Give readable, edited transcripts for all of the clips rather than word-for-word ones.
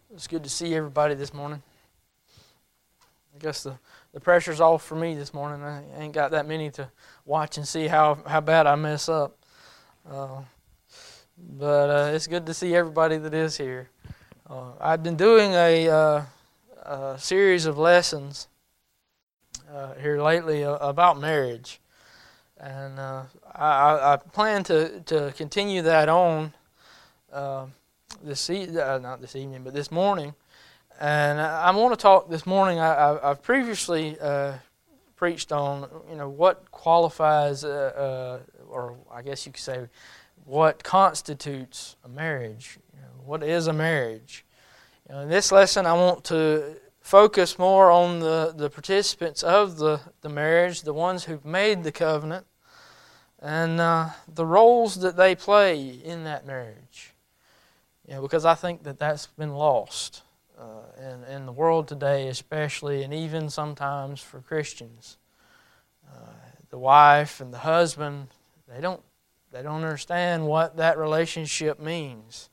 It's good to see everybody this morning. I guess the pressure's off for me this morning. I ain't got that many to watch and see how bad I mess up. But it's good to see everybody that is here. I've been doing a series of lessons here lately about marriage. And I plan to continue that on not this evening, but this morning. And I want to talk this morning. I've previously preached on, what qualifies, or I guess you could say, what constitutes a marriage. What is a marriage? In this lesson, I want to focus more on the participants of the marriage, the ones who've made the covenant, and the roles that they play in that marriage. Because I think that's been lost in the world today, especially, and even sometimes for Christians. The wife and the husband, they don't understand what that relationship means.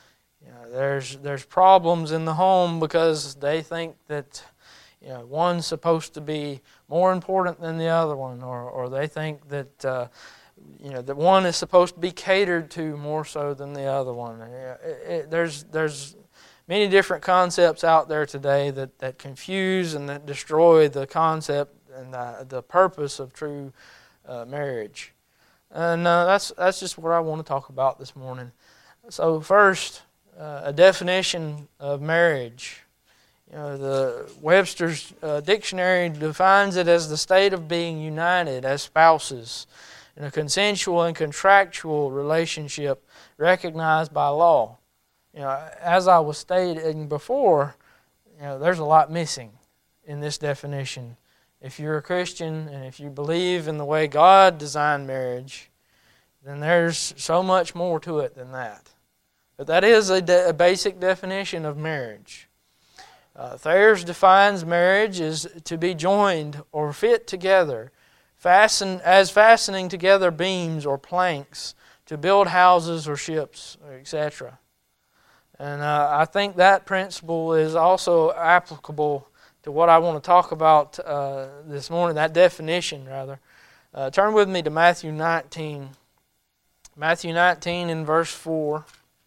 There's problems in the home because they think that one's supposed to be more important than the other one, or they think that that one is supposed to be catered to more so than the other one. There's many different concepts out there today that confuse and that destroy the concept and the purpose of true marriage. And that's just what I want to talk about this morning. So first, a definition of marriage. The Webster's Dictionary defines it as the state of being united as spouses in a consensual and contractual relationship recognized by law. As I was stating before, there's a lot missing in this definition. If you're a Christian and if you believe in the way God designed marriage, then there's so much more to it than that. But that is a basic definition of marriage. Thayer's defines marriage as to be joined or fit together, fastening together beams or planks to build houses or ships, etc. And I think that principle is also applicable to what I want to talk about this morning, that definition rather. Turn with me to Matthew 19. Matthew 19 in verse 4.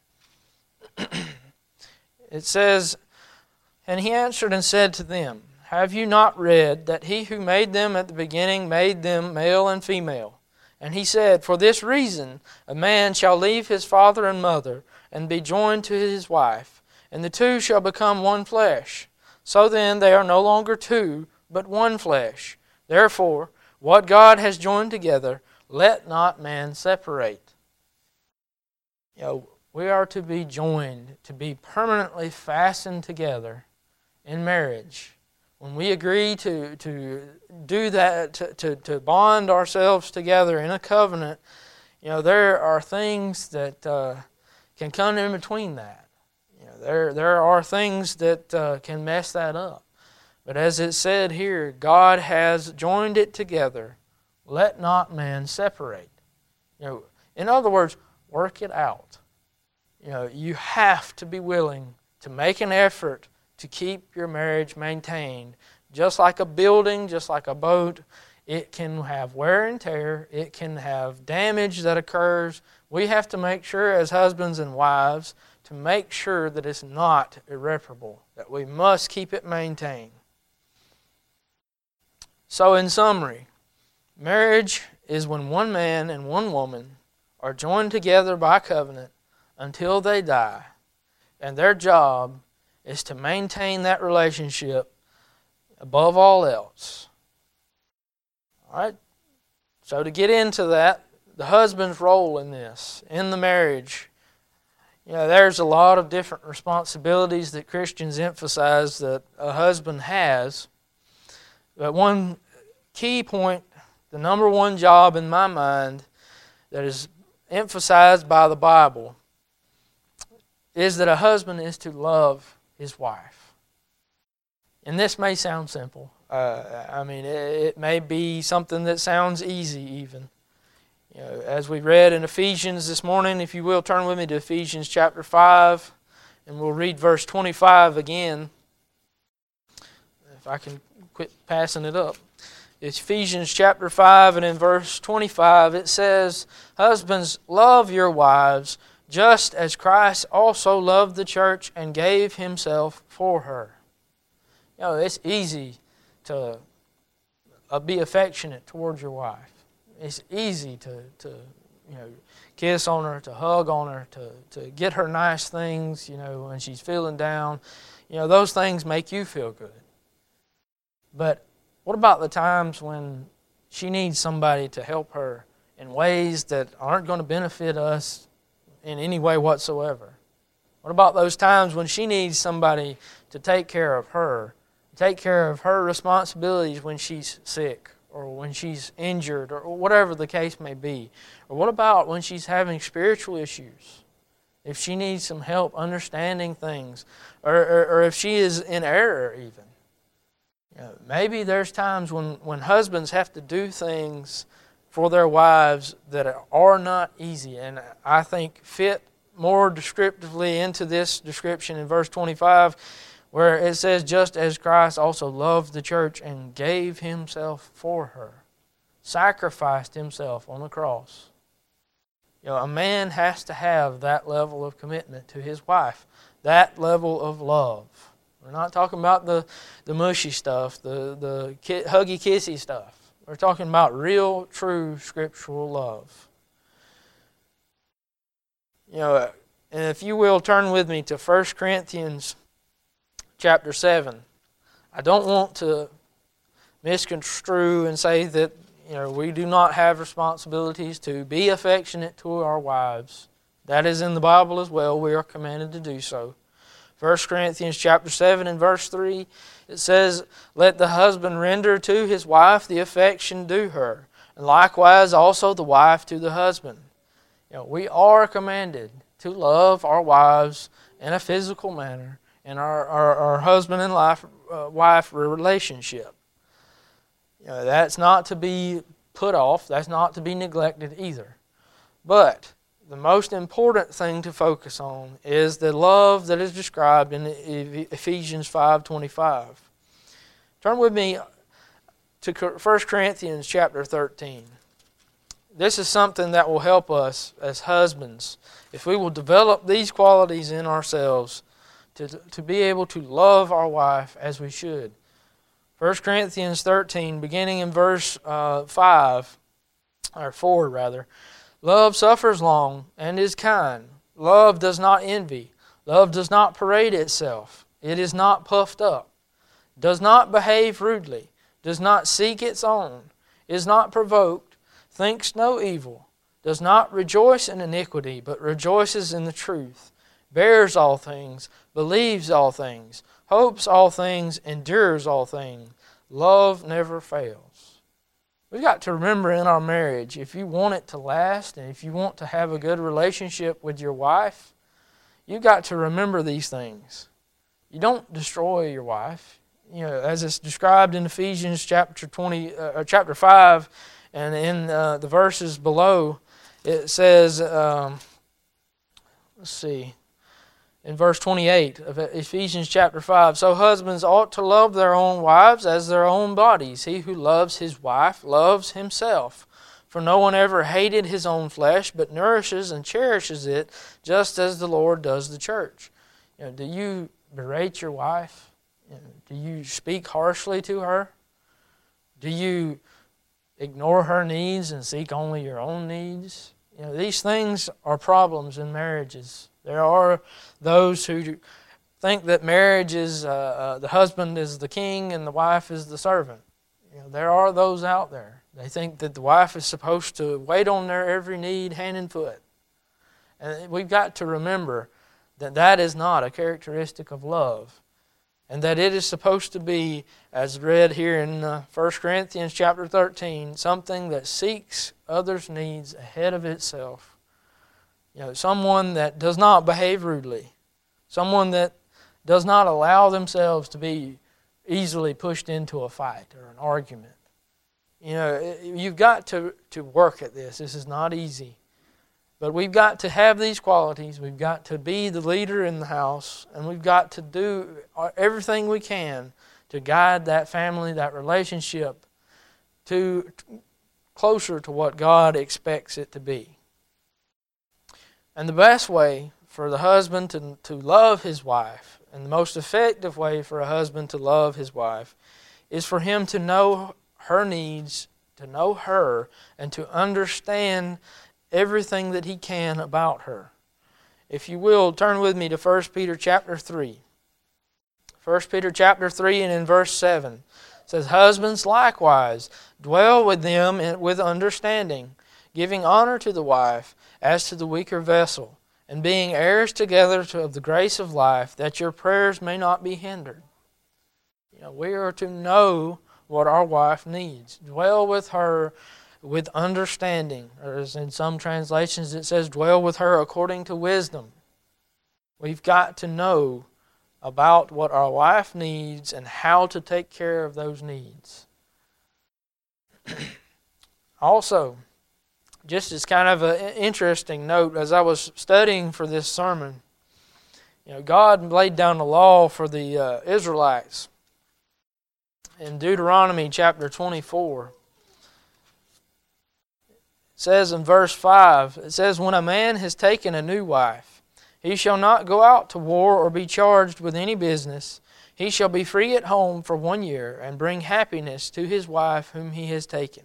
It says, "And he answered and said to them, Have you not read that he who made them at the beginning made them male and female? And he said, For this reason a man shall leave his father and mother, and be joined to his wife, and the two shall become one flesh. So then they are no longer two, but one flesh. Therefore, what God has joined together, let not man separate." We are to be joined, to be permanently fastened together in marriage. When we agree to do that, to bond ourselves together in a covenant, there are things that can come in between that. There are things that can mess that up. But as it said here, God has joined it together. Let not man separate. In other words, work it out. You have to be willing to make an effort to keep your marriage maintained. Just like a building, just like a boat, it can have wear and tear. It can have damage that occurs. We have to make sure as husbands and wives to make sure that it's not irreparable, that we must keep it maintained. So in summary, marriage is when one man and one woman are joined together by covenant until they die, and their job is to maintain that relationship above all else. All right? So to get into that, the husband's role in this, in the marriage, there's a lot of different responsibilities that Christians emphasize that a husband has. But one key point, the number one job in my mind that is emphasized by the Bible is that a husband is to love his wife. And this may sound simple. It may be something that sounds easy even. As we read in Ephesians this morning, if you will, turn with me to Ephesians chapter 5 And we'll read verse 25 again. If I can quit passing it up. It's Ephesians chapter 5, and in verse 25 it says, "Husbands, love your wives, just as Christ also loved the church and gave himself for her." You know, it's easy to be affectionate towards your wife. It's easy to kiss on her, to hug on her, to get her nice things, when she's feeling down. Those things make you feel good. But what about the times when she needs somebody to help her in ways that aren't going to benefit us in any way whatsoever? What about those times when she needs somebody to take care of her responsibilities when she's sick or when she's injured or whatever the case may be? Or what about when she's having spiritual issues? If she needs some help understanding things, or if she is in error even. Maybe there's times when husbands have to do things for their wives that are not easy, and I think fit more descriptively into this description in verse 25, where it says, "Just as Christ also loved the church and gave himself for her," sacrificed himself on the cross. A man has to have that level of commitment to his wife, that level of love. We're not talking about the mushy stuff, the huggy kissy stuff. We're talking about real, true scriptural love. And if you will turn with me to 1 Corinthians chapter 7. I don't want to misconstrue and say that we do not have responsibilities to be affectionate to our wives. That is in the Bible as well. We are commanded to do so. 1 Corinthians chapter 7 and verse 3, it says, "Let the husband render to his wife the affection due her, and likewise also the wife to the husband." We are commanded to love our wives in a physical manner in our husband and wife relationship. That's not to be put off. That's not to be neglected either. But the most important thing to focus on is the love that is described in Ephesians 5:25. Turn with me to 1 Corinthians chapter 13. This is something that will help us as husbands, if we will develop these qualities in ourselves, to be able to love our wife as we should. 1 Corinthians 13, beginning in verse 4 rather. "Love suffers long and is kind. Love does not envy. Love does not parade itself. It is not puffed up. Does not behave rudely. Does not seek its own. Is not provoked. Thinks no evil. Does not rejoice in iniquity, but rejoices in the truth. Bears all things. Believes all things. Hopes all things. Endures all things. Love never fails." We've got to remember in our marriage, if you want it to last and if you want to have a good relationship with your wife, you've got to remember these things. You don't destroy your wife. As it's described in Ephesians chapter 5, and in the verses below, it says, in verse 28 of Ephesians chapter 5, "So husbands ought to love their own wives as their own bodies. He who loves his wife loves himself. For no one ever hated his own flesh, but nourishes and cherishes it, just as the Lord does the church." Do you berate your wife? Do you speak harshly to her? Do you ignore her needs and seek only your own needs? These things are problems in marriages. There are those who think that marriage is the husband is the king and the wife is the servant. There are those out there. They think that the wife is supposed to wait on their every need hand and foot. And we've got to remember that that is not a characteristic of love, and that it is supposed to be, as read here in 1 Corinthians chapter 13, something that seeks others' needs ahead of itself. Someone that does not behave rudely. Someone that does not allow themselves to be easily pushed into a fight or an argument. You've got to work at this. This is not easy. But we've got to have these qualities. We've got to be the leader in the house, and we've got to do everything we can to guide that family, that relationship, to closer to what God expects it to be. And the best way for the husband to love his wife, and the most effective way for a husband to love his wife, is for him to know her needs, to know her, and to understand everything that he can about her. If you will, turn with me to 1 Peter chapter 3. 1 Peter chapter 3 and in verse 7 it says, "Husbands likewise dwell with them with understanding, giving honor to the wife as to the weaker vessel, and being heirs together of the grace of life, that your prayers may not be hindered." We are to know what our wife needs. Dwell with her with understanding, or as in some translations it says, dwell with her according to wisdom. We've got to know about what our wife needs and how to take care of those needs. Also, just as kind of an interesting note, as I was studying for this sermon, God laid down the law for the Israelites. In Deuteronomy chapter 24, it says in verse 5, it says, "When a man has taken a new wife, he shall not go out to war or be charged with any business. He shall be free at home for 1 year and bring happiness to his wife whom he has taken."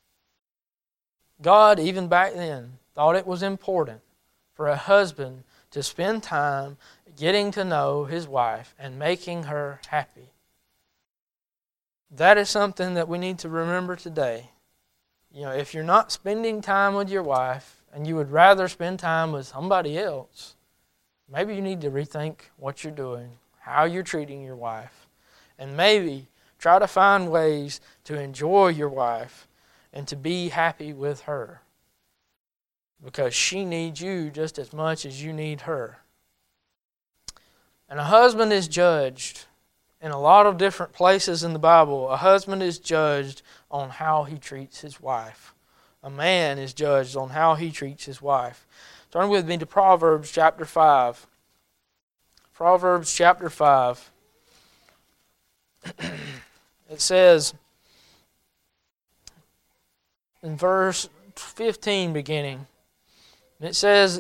God, even back then, thought it was important for a husband to spend time getting to know his wife and making her happy. That is something that we need to remember today. If you're not spending time with your wife and you would rather spend time with somebody else, maybe you need to rethink what you're doing, how you're treating your wife, and maybe try to find ways to enjoy your wife and to be happy with her, because she needs you just as much as you need her. And a husband is judged in a lot of different places in the Bible. A husband is judged on how he treats his wife. A man is judged on how he treats his wife. Turn with me to Proverbs chapter 5. Proverbs chapter 5. It says, in verse 15 beginning, it says,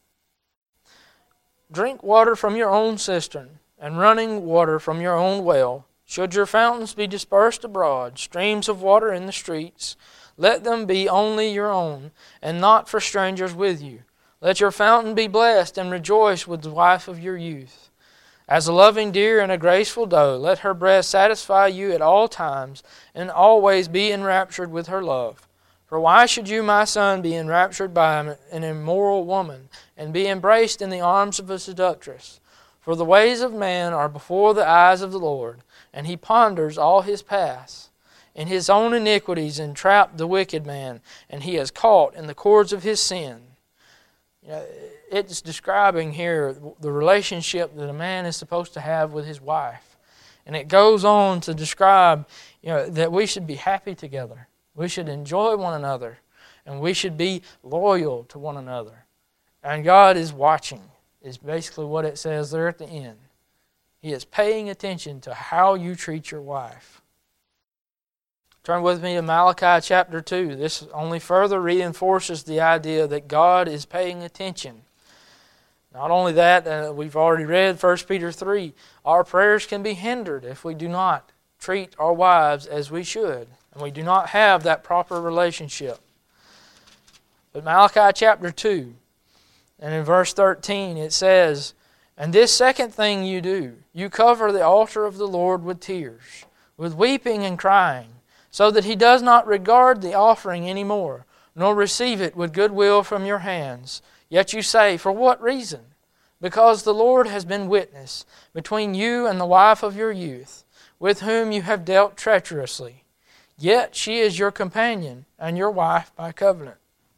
"Drink water from your own cistern, and running water from your own well. Should your fountains be dispersed abroad, streams of water in the streets, let them be only your own, and not for strangers with you. Let your fountain be blessed, and rejoice with the wife of your youth. As a loving deer and a graceful doe, let her breast satisfy you at all times, and always be enraptured with her love. For why should you, my son, be enraptured by an immoral woman, and be embraced in the arms of a seductress? For the ways of man are before the eyes of the Lord, and he ponders all his paths. In his own iniquities entrapped the wicked man, and he is caught in the cords of his sin." It's describing here the relationship that a man is supposed to have with his wife. And it goes on to describe that we should be happy together. We should enjoy one another, and we should be loyal to one another. And God is watching, is basically what it says there at the end. He is paying attention to how you treat your wife. Turn with me to Malachi chapter 2. This only further reinforces the idea that God is paying attention. Not only that, we've already read 1 Peter 3. Our prayers can be hindered if we do not treat our wives as we should, and we do not have that proper relationship. But Malachi chapter 2, and in verse 13 it says, "And this second thing you do, you cover the altar of the Lord with tears, with weeping and crying, so that he does not regard the offering any more, nor receive it with good will from your hands. Yet you say, for what reason? Because the Lord has been witness between you and the wife of your youth, with whom you have dealt treacherously. Yet she is your companion and your wife by covenant."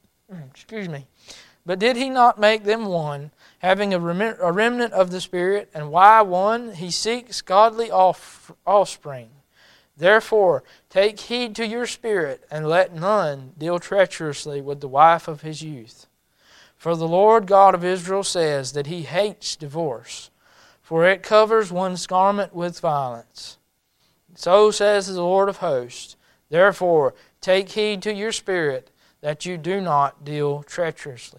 "But did he not make them one, having a remnant of the Spirit? And why one? He seeks godly offspring. Therefore, take heed to your spirit, and let none deal treacherously with the wife of his youth. For the Lord God of Israel says that He hates divorce, for it covers one's garment with violence. So says the Lord of hosts, therefore take heed to your spirit that you do not deal treacherously.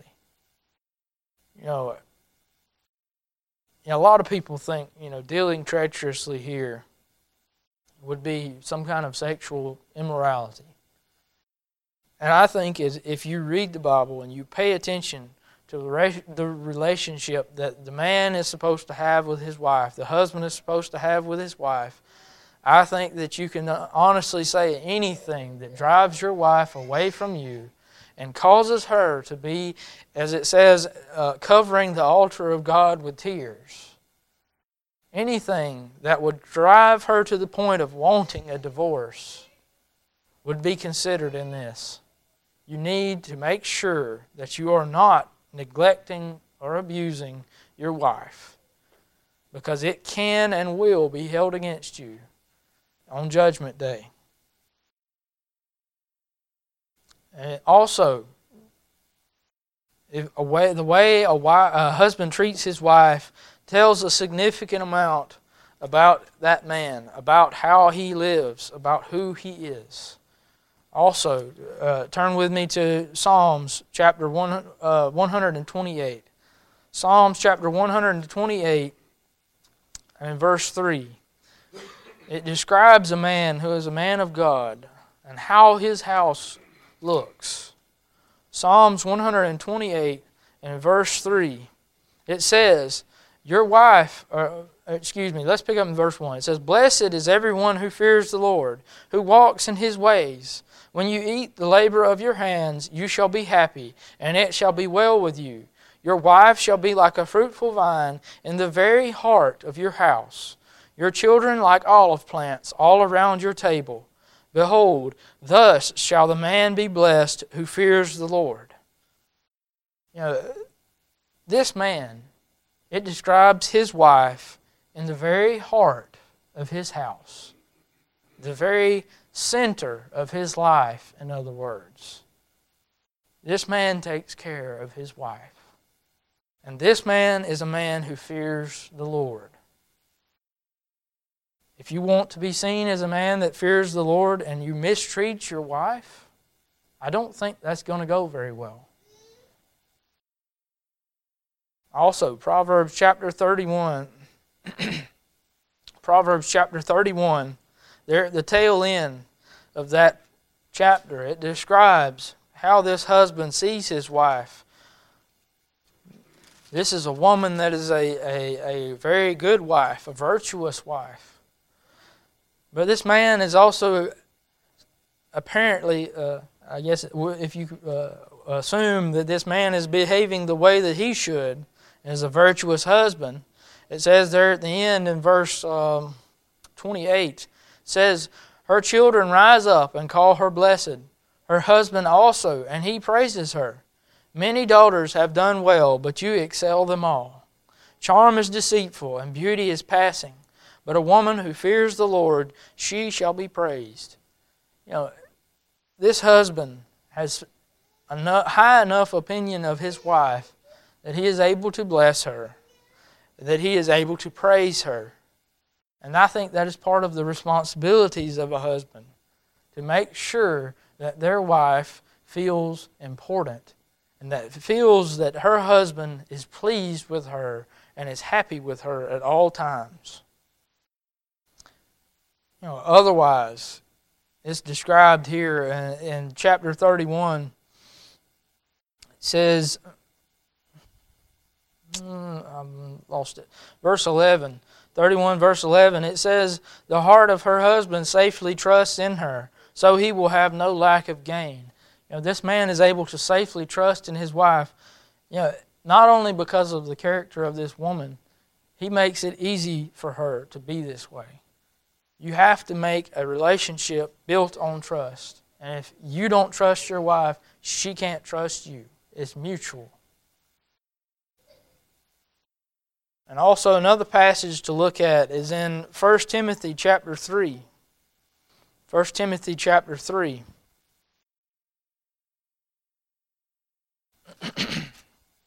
A lot of people think, dealing treacherously here would be some kind of sexual immorality. And I think if you read the Bible and you pay attention to the relationship that the man is supposed to have with his wife, the husband is supposed to have with his wife, I think that you can honestly say anything that drives your wife away from you and causes her to be, as it says, covering the altar of God with tears. Anything that would drive her to the point of wanting a divorce would be considered in this. You need to make sure that you are not neglecting or abusing your wife, because it can and will be held against you on Judgment Day. And also, the way a husband treats his wife tells a significant amount about that man, about how he lives, about who he is. Also, turn with me to Psalms chapter 128. Psalms chapter 128 and verse 3. It describes a man who is a man of God and how his house looks. Psalms 128 and verse 3. It says, let's pick up in verse 1. It says, blessed is everyone who fears the Lord, who walks in His ways. When you eat the labor of your hands, you shall be happy, and it shall be well with you. Your wife shall be like a fruitful vine in the very heart of your house. Your children like olive plants all around your table. Behold, thus shall the man be blessed who fears the Lord. This man, it describes his wife in the very heart of his house. The very center of his life, in other words. This man takes care of his wife. And this man is a man who fears the Lord. If you want to be seen as a man that fears the Lord and you mistreat your wife, I don't think that's going to go very well. Also, Proverbs chapter 31. Proverbs chapter 31, there at the tail end of that chapter, it describes how this husband sees his wife. This is a woman that is a very good wife, a virtuous wife. But this man is also apparently, I guess if you assume that this man is behaving the way that he should, as a virtuous husband, it says there at the end in verse 28, it says, her children rise up and call her blessed, her husband also, and he praises her. Many daughters have done well, but you excel them all. Charm is deceitful, and beauty is passing, but a woman who fears the Lord, she shall be praised. This husband has a high enough opinion of his wife that he is able to bless her, that he is able to praise her. And I think that is part of the responsibilities of a husband, to make sure that their wife feels important and that feels that her husband is pleased with her and is happy with her at all times. Otherwise, it's described here in chapter 31. It says, I lost it. Verse 11. 31 verse 11, it says, the heart of her husband safely trusts in her, so he will have no lack of gain. This man is able to safely trust in his wife, not only because of the character of this woman, he makes it easy for her to be this way. You have to make a relationship built on trust. And if you don't trust your wife, she can't trust you. It's mutual. And also another passage to look at is in 1 Timothy chapter 3. 1 Timothy chapter 3.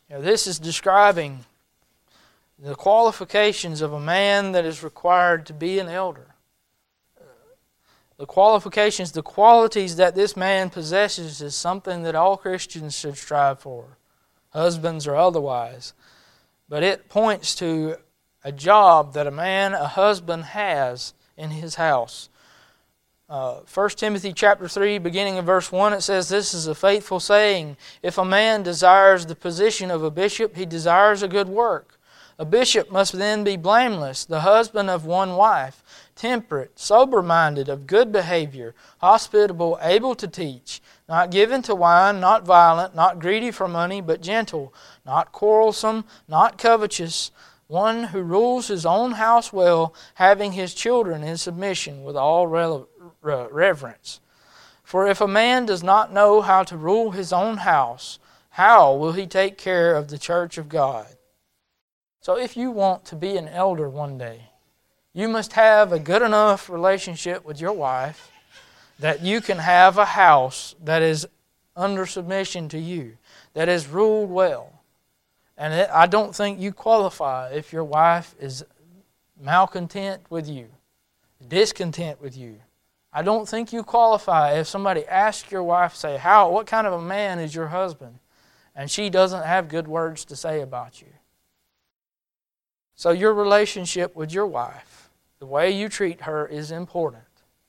This is describing the qualifications of a man that is required to be an elder. The qualifications, the qualities that this man possesses is something that all Christians should strive for, husbands or otherwise. But it points to a job that a husband has in his house. 1 Timothy chapter 3, beginning in verse 1, it says, "This is a faithful saying. If a man desires the position of a bishop, he desires a good work. A bishop must then be blameless, the husband of one wife, temperate, sober-minded, of good behavior, hospitable, able to teach, not given to wine, not violent, not greedy for money, but gentle, not quarrelsome, not covetous, one who rules his own house well, having his children in submission with all reverence. For if a man does not know how to rule his own house, how will he take care of the church of God?" So if you want to be an elder one day, you must have a good enough relationship with your wife that you can have a house that is under submission to you, that is ruled well. And I don't think you qualify if your wife is malcontent with you, discontent with you. I don't think you qualify if somebody asks your wife, say, what kind of a man is your husband? And she doesn't have good words to say about you. So your relationship with your wife, the way you treat her, is important.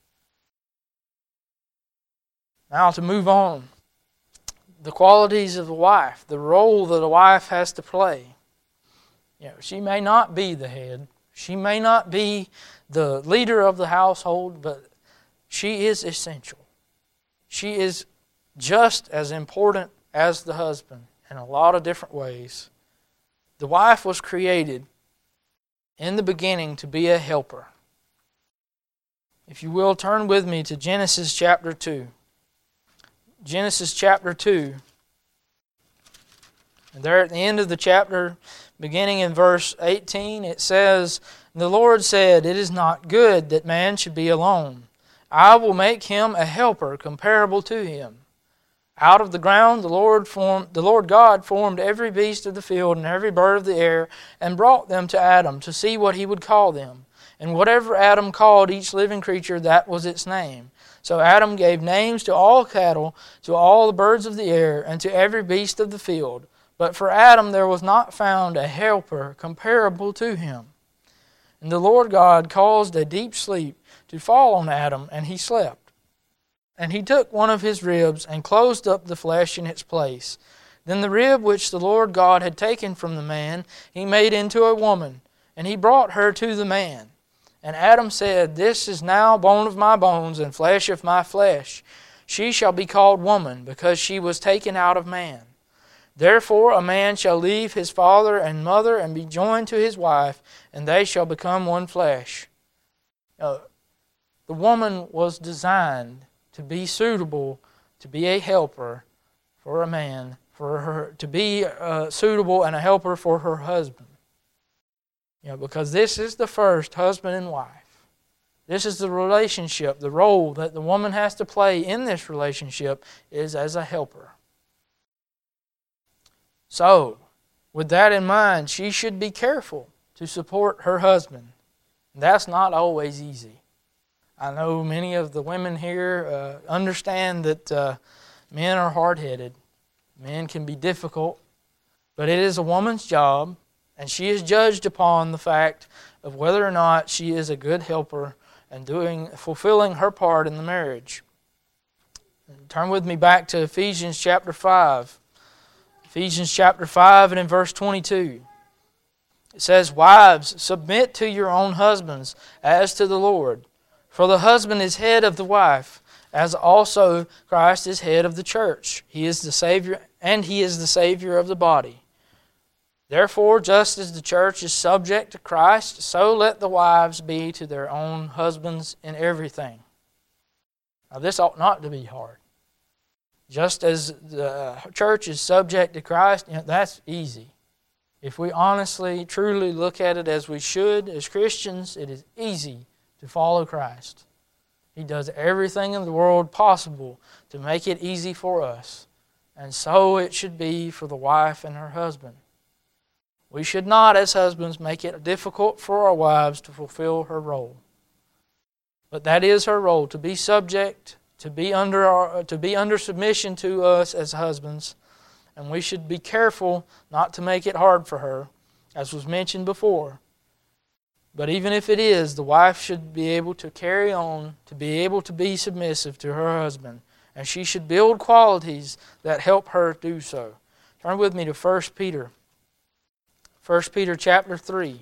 Now to move on. The qualities of a wife, the role that a wife has to play. She may not be the head. She may not be the leader of the household, but she is essential. She is just as important as the husband in a lot of different ways. The wife was created in the beginning to be a helper. If you will, turn with me to Genesis chapter 2. Genesis chapter 2. And there at the end of the chapter, beginning in verse 18, it says, "The Lord said, 'It is not good that man should be alone. I will make him a helper comparable to him.' Out of the ground the Lord God formed every beast of the field and every bird of the air, and brought them to Adam to see what he would call them. And whatever Adam called each living creature, that was its name. So Adam gave names to all cattle, to all the birds of the air, and to every beast of the field. But for Adam there was not found a helper comparable to him. And the Lord God caused a deep sleep to fall on Adam, and he slept. And he took one of his ribs and closed up the flesh in its place. Then the rib which the Lord God had taken from the man, he made into a woman, and he brought her to the man. And Adam said, 'This is now bone of my bones and flesh of my flesh. She shall be called woman, because she was taken out of man. Therefore a man shall leave his father and mother and be joined to his wife, and they shall become one flesh.'" The woman was designed to be suitable, to be a helper for a man, for her to be suitable and a helper for her husband. Because this is the first husband and wife. This is the relationship, the role that the woman has to play in this relationship is as a helper. So, with that in mind, she should be careful to support her husband. That's not always easy. I know many of the women here understand that men are hard-headed. Men can be difficult, but it is a woman's job, and she is judged upon the fact of whether or not she is a good helper and fulfilling her part in the marriage. Turn with me back to Ephesians chapter 5. Ephesians chapter 5 and in verse 22. It says, "Wives, submit to your own husbands as to the Lord. For the husband is head of the wife, as also Christ is head of the church. He is the Savior, and He is the Savior of the body. Therefore, just as the church is subject to Christ, so let the wives be to their own husbands in everything." Now, this ought not to be hard. Just as the church is subject to Christ, that's easy. If we honestly, truly look at it as we should as Christians, it is easy to follow Christ. He does everything in the world possible to make it easy for us. And so it should be for the wife and her husband. We should not, as husbands, make it difficult for our wives to fulfill her role. But that is her role, to be subject, to be under submission to us as husbands. And we should be careful not to make it hard for her, as was mentioned before. But even if it is, the wife should be able to carry on, to be able to be submissive to her husband. And she should build qualities that help her do so. Turn with me to 1 Peter. 1 Peter chapter 3.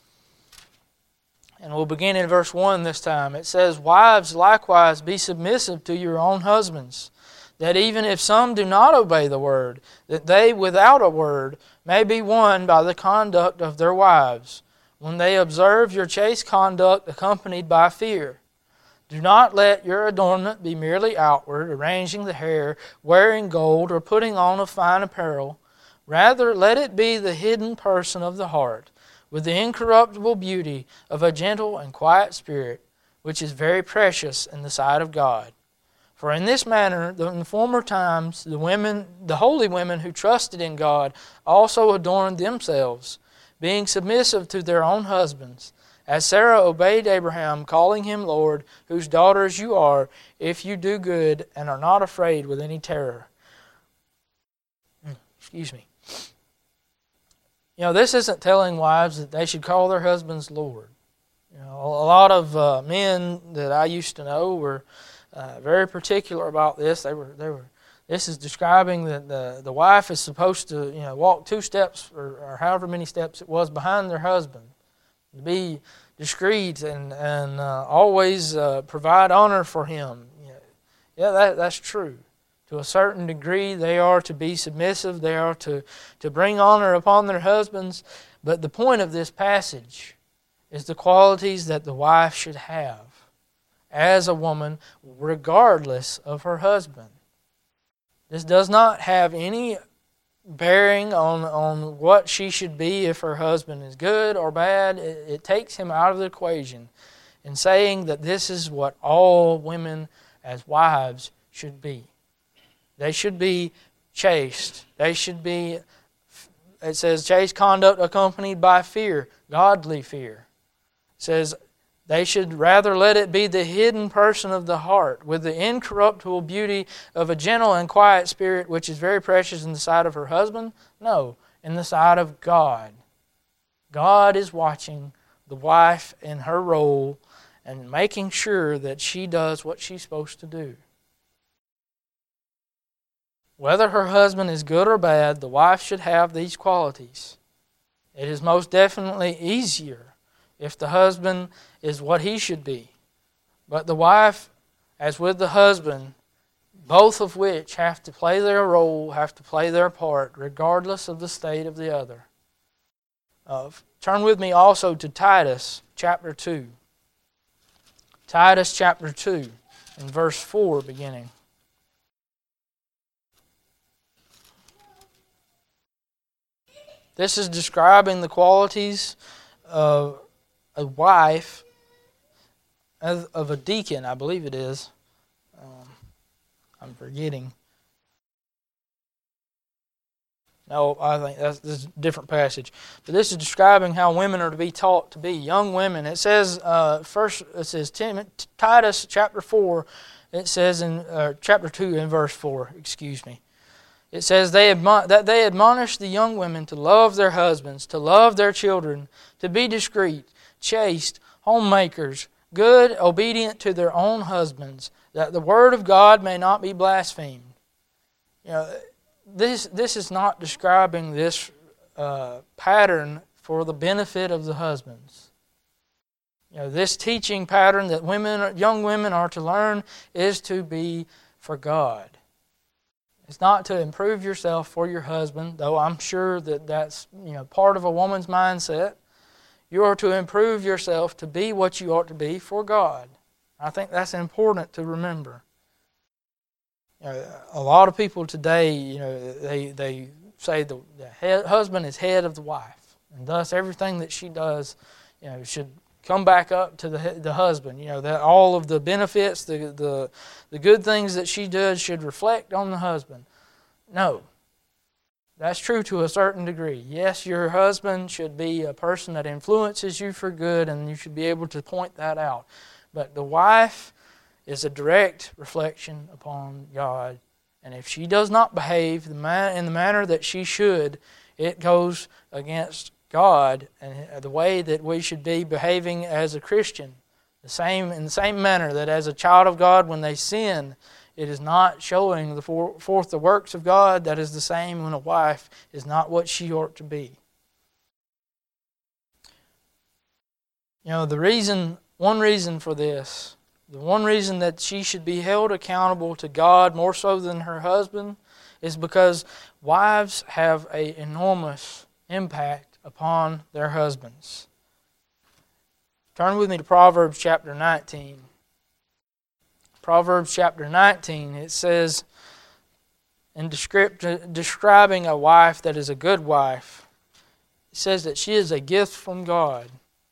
And we'll begin in verse 1 this time. It says, "Wives, likewise, be submissive to your own husbands, that even if some do not obey the word, that they without a word may be won by the conduct of their wives, when they observe your chaste conduct accompanied by fear. Do not let your adornment be merely outward, arranging the hair, wearing gold, or putting on of fine apparel. Rather, let it be the hidden person of the heart, with the incorruptible beauty of a gentle and quiet spirit, which is very precious in the sight of God. For in this manner, in the former times, the holy women who trusted in God also adorned themselves, being submissive to their own husbands, as Sarah obeyed Abraham, calling him Lord, whose daughters you are, if you do good and are not afraid with any terror." Excuse me. This isn't telling wives that they should call their husbands Lord. A lot of men that I used to know were very particular about this. This is describing that the wife is supposed to walk 2 steps or however many steps it was behind their husband, to be discreet and always provide honor for him. That's true. To a certain degree, they are to be submissive. They are to bring honor upon their husbands. But the point of this passage is the qualities that the wife should have as a woman, regardless of her husband. This does not have any bearing on what she should be if her husband is good or bad. It takes him out of the equation in saying that this is what all women as wives should be. They should be chaste. They should be, it says, chaste conduct accompanied by fear, godly fear. It says, they should rather let it be the hidden person of the heart, with the incorruptible beauty of a gentle and quiet spirit, which is very precious in the sight of her husband. No, in the sight of God. God is watching the wife in her role and making sure that she does what she's supposed to do. Whether her husband is good or bad, the wife should have these qualities. It is most definitely easier if the husband is what he should be. But the wife, as with the husband, both of which have to play their role, have to play their part, regardless of the state of the other. Turn with me also to Titus chapter 2. Titus chapter 2, in verse 4 beginning. This is describing the qualities of a wife, of a deacon, I believe it is. I'm forgetting. No, I think this is a different passage. But this is describing how women are to be taught to be. Young women. It says, Titus chapter 4, it says in chapter 2 in verse 4, excuse me. It says that they admonish the young women to love their husbands, to love their children, to be discreet, chaste, homemakers, good, obedient to their own husbands, that the word of God may not be blasphemed. This is not describing this pattern for the benefit of the husbands. This teaching pattern that young women are to learn is to be for God. It's not to improve yourself for your husband, though I'm sure that that's part of a woman's mindset. You are to improve yourself to be what you ought to be for God. I think that's important to remember. A lot of people today, they say the husband is head of the wife, and thus everything that she does, should come back up to the husband. That all of the benefits, the good things that she does should reflect on the husband. No. That's true to a certain degree. Yes, your husband should be a person that influences you for good, and you should be able to point that out. But the wife is a direct reflection upon God. And if she does not behave in the manner that she should, it goes against God and the way that we should be behaving as a Christian. In the same manner that as a child of God, when they sin, it is not showing forth the works of God. That is the same when a wife is not what she ought to be. You know, one reason for this, the one reason that she should be held accountable to God more so than her husband, is because wives have an enormous impact upon their husbands. Turn with me to Proverbs chapter 19. Proverbs chapter 19, it says, in describing a wife that is a good wife, it says that she is a gift from God.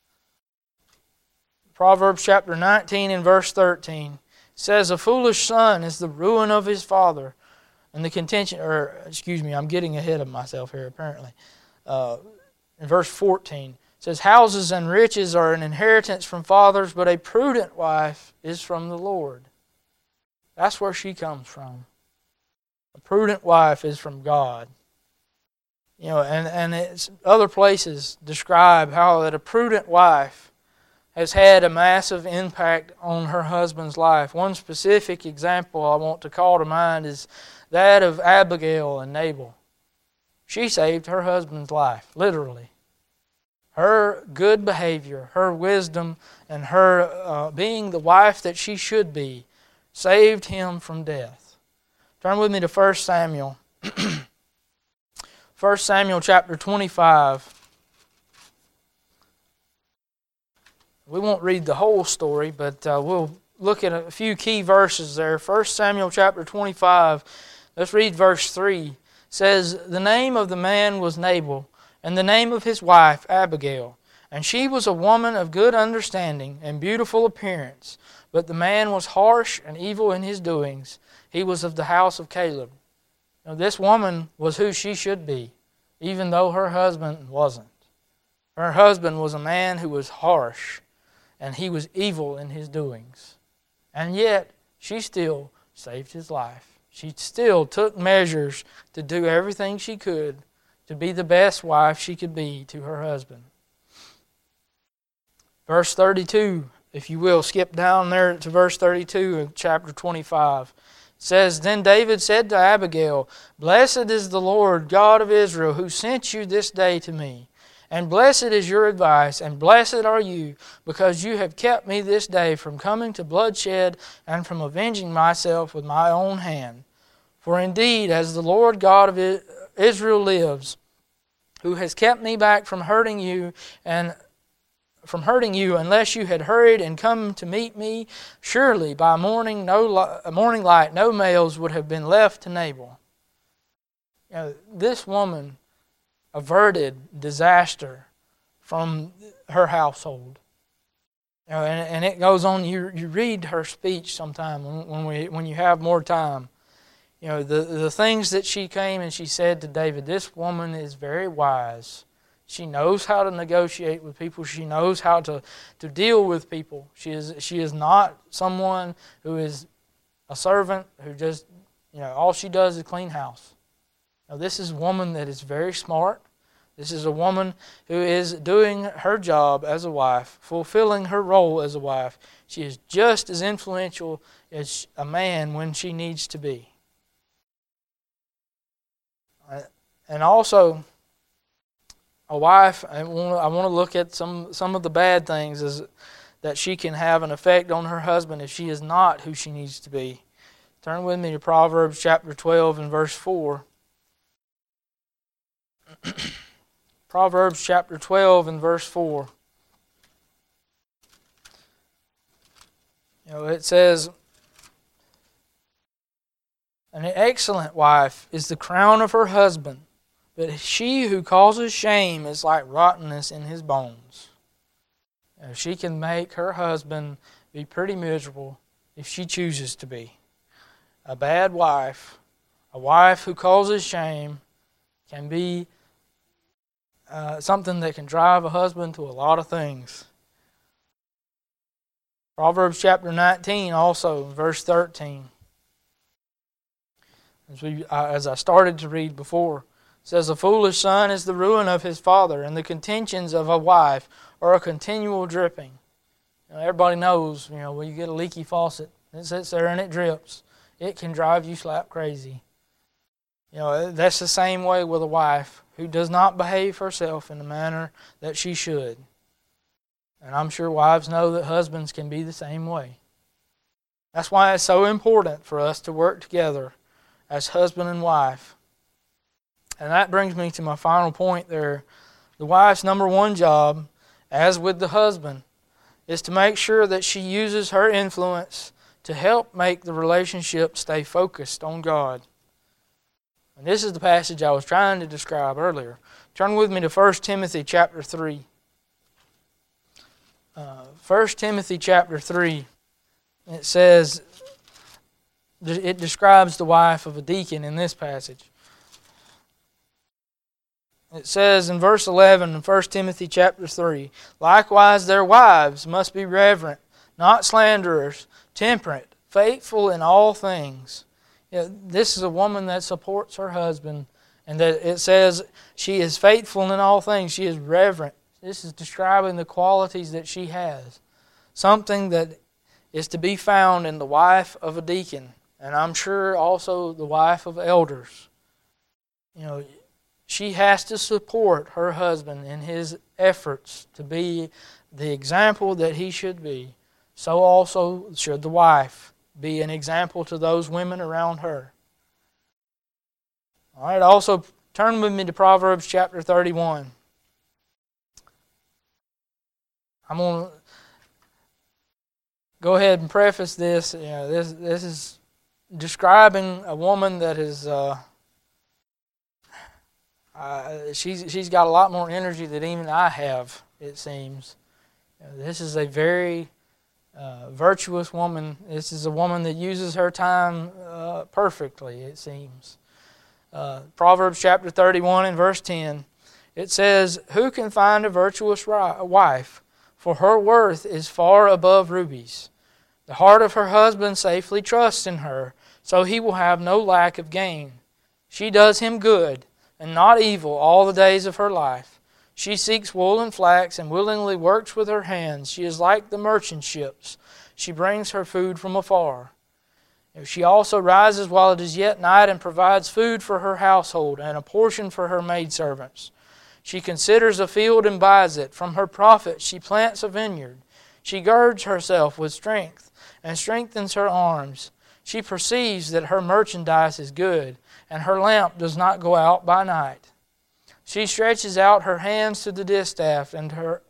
Proverbs chapter 19 and verse 13 says, a foolish son is the ruin of his father, and the contention, I'm getting ahead of myself here apparently. In verse 14, it says, houses and riches are an inheritance from fathers, but a prudent wife is from the Lord. That's where she comes from. A prudent wife is from God. You know, and it's other places describe how that a prudent wife has had a massive impact on her husband's life. One specific example I want to call to mind is that of Abigail and Nabal. She saved her husband's life, literally. Her good behavior, her wisdom, and her being the wife that she should be saved him from death. Turn with me to 1 Samuel. 1 Samuel chapter 25. We won't read the whole story, but we'll look at a few key verses there. 1 Samuel chapter 25. Let's read verse 3. It says, the name of the man was Nabal, and the name of his wife Abigail. And she was a woman of good understanding and beautiful appearance. But the man was harsh and evil in his doings. He was of the house of Caleb. Now, this woman was who she should be, even though her husband wasn't. Her husband was a man who was harsh, and he was evil in his doings. And yet, she still saved his life. She still took measures to do everything she could to be the best wife she could be to her husband. Verse 32, if you will, skip down there to verse 32 of chapter 25. It says, then David said to Abigail, blessed is the Lord God of Israel, who sent you this day to me. And blessed is your advice, and blessed are you, because you have kept me this day from coming to bloodshed and from avenging myself with my own hand. For indeed, as the Lord God of Israel lives, who has kept me back from hurting you unless you had hurried and come to meet me, surely by morning light no males would have been left to Nabal. You know, this woman averted disaster from her household. You know, and it goes on. You read her speech sometime when you have more time. You know, the things that she came and she said to David, this woman is very wise. She knows how to negotiate with people. She knows how to deal with people. She is not someone who is a servant who just, all she does is clean house. Now, this is a woman that is very smart. This is a woman who is doing her job as a wife, fulfilling her role as a wife. She is just as influential as a man when she needs to be. And also, a wife, I want to look at some of the bad things that she can have an effect on her husband if she is not who she needs to be. Turn with me to Proverbs chapter 12 and verse 4. Proverbs chapter 12 and verse 4. It says, an excellent wife is the crown of her husband, but she who causes shame is like rottenness in his bones. She can make her husband be pretty miserable if she chooses to be. A bad wife A wife who causes shame can be something that can drive a husband to a lot of things. Proverbs chapter 19 also, verse 13. As I started to read before, it says, "A foolish son is the ruin of his father, and the contentions of a wife are a continual dripping." Everybody knows, when you get a leaky faucet, it sits there and it drips. It can drive you slap crazy. That's the same way with a wife who does not behave herself in the manner that she should. And I'm sure wives know that husbands can be the same way. That's why it's so important for us to work together as husband and wife. And that brings me to my final point there. The wife's number one job, as with the husband, is to make sure that she uses her influence to help make the relationship stay focused on God. And this is the passage I was trying to describe earlier. Turn with me to 1 Timothy chapter 3. 1 Timothy chapter 3, it says, it describes the wife of a deacon in this passage. It says in verse 11 in 1 Timothy chapter 3, "Likewise their wives must be reverent, not slanderers, temperate, faithful in all things." This is a woman that supports her husband, and that it says she is faithful in all things. She is reverent. This is describing the qualities that she has. Something that is to be found in the wife of a deacon, and I'm sure also the wife of elders. She has to support her husband in his efforts to be the example that he should be. So also should the wife be an example to those women around her. All right, also turn with me to Proverbs chapter 31. I'm going to go ahead and preface this. This is describing a woman that is she's got a lot more energy than even I have, it seems. This is a very virtuous woman. This is a woman that uses her time perfectly, it seems. Proverbs chapter 31 and verse 10, it says, "Who can find a virtuous wife? For her worth is far above rubies. The heart of her husband safely trusts in her, so he will have no lack of gain. She does him good and not evil all the days of her life. She seeks wool and flax and willingly works with her hands. She is like the merchant ships. She brings her food from afar. She also rises while it is yet night and provides food for her household and a portion for her maidservants. She considers a field and buys it. From her profit she plants a vineyard. She girds herself with strength and strengthens her arms. She perceives that her merchandise is good, and her lamp does not go out by night. She stretches out her hands to the distaff, and her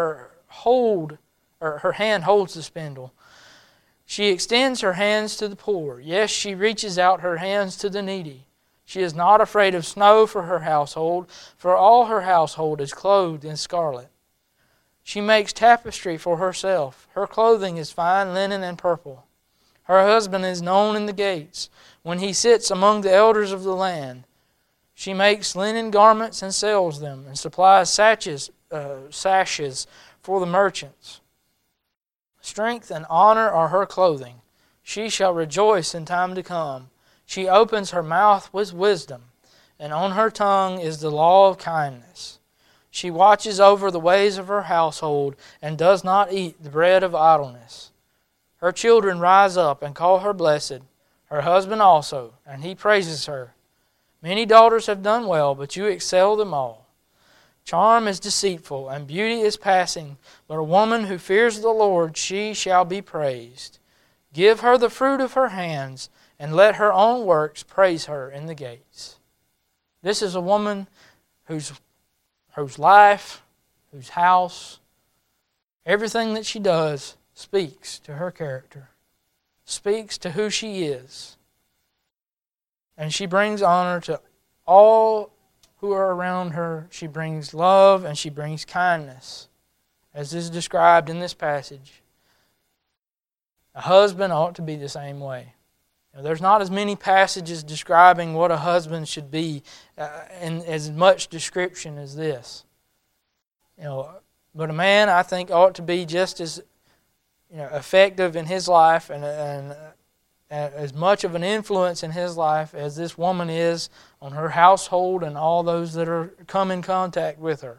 hand holds the spindle. She extends her hands to the poor. Yes, she reaches out her hands to the needy. She is not afraid of snow for her household, for all her household is clothed in scarlet. She makes tapestry for herself. Her clothing is fine linen and purple. Her husband is known in the gates, when he sits among the elders of the land. She makes linen garments and sells them, and supplies sashes for the merchants. Strength and honor are her clothing. She shall rejoice in time to come. She opens her mouth with wisdom, and on her tongue is the law of kindness. She watches over the ways of her household, and does not eat the bread of idleness. Her children rise up and call her blessed, her husband also, and he praises her. Many daughters have done well, but you excel them all. Charm is deceitful, and beauty is passing, but a woman who fears the Lord, she shall be praised. Give her the fruit of her hands, and let her own works praise her in the gates. This is a woman whose life, whose house, everything that she does speaks to her character, speaks to who she is. And she brings honor to all who are around her. She brings love and she brings kindness, as is described in this passage. A husband ought to be the same way. There's not as many passages describing what a husband should be in as much description as this. But a man, I think, ought to be just as effective in his life and as much of an influence in his life as this woman is on her household and all those that come in contact with her.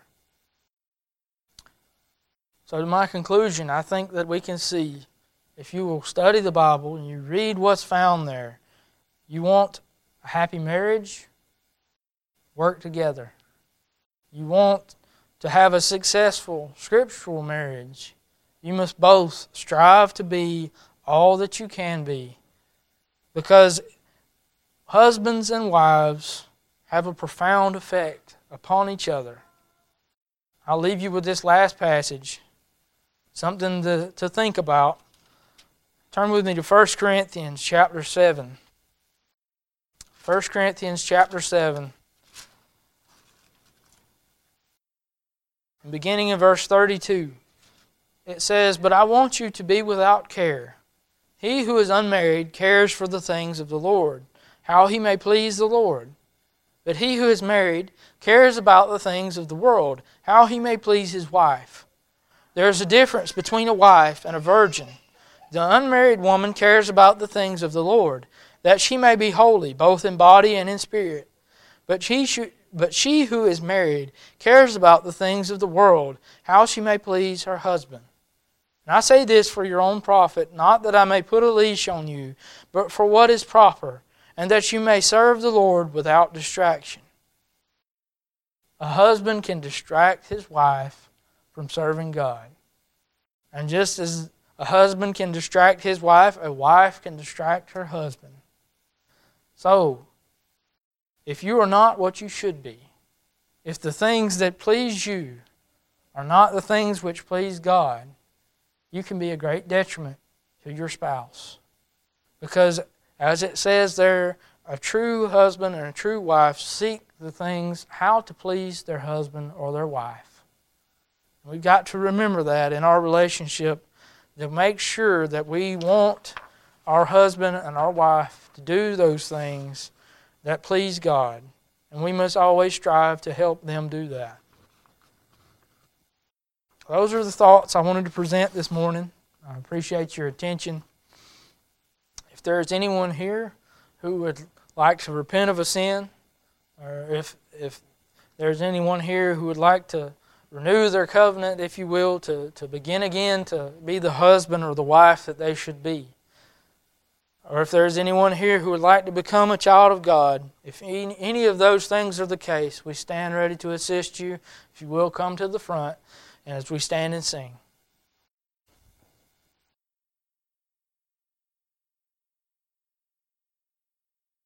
So to my conclusion, I think that we can see, if you will study the Bible and you read what's found there, you want a happy marriage, work together. You want to have a successful scriptural marriage, you must both strive to be all that you can be. Because husbands and wives have a profound effect upon each other. I'll leave you with this last passage, something to think about. Turn with me to 1 Corinthians chapter 7. 1 Corinthians chapter 7. Beginning in verse 32. It says, "But I want you to be without care. He who is unmarried cares for the things of the Lord, how he may please the Lord. But he who is married cares about the things of the world, how he may please his wife. There is a difference between a wife and a virgin. The unmarried woman cares about the things of the Lord, that she may be holy, both in body and in spirit. But she who is married cares about the things of the world, how she may please her husband. And I say this for your own profit, not that I may put a leash on you, but for what is proper, and that you may serve the Lord without distraction." A husband can distract his wife from serving God. And just as a husband can distract his wife, a wife can distract her husband. So, if you are not what you should be, if the things that please you are not the things which please God, you can be a great detriment to your spouse. Because, as it says there, a true husband and a true wife seek the things how to please their husband or their wife. We've got to remember that in our relationship, to make sure that we want our husband and our wife to do those things that please God. And we must always strive to help them do that. Those are the thoughts I wanted to present this morning. I appreciate your attention. If there is anyone here who would like to repent of a sin, or if there's anyone here who would like to renew their covenant, if you will, to begin again to be the husband or the wife that they should be, or if there's anyone here who would like to become a child of God, if any of those things are the case, we stand ready to assist you. If you will, come to the front, and as we stand and sing.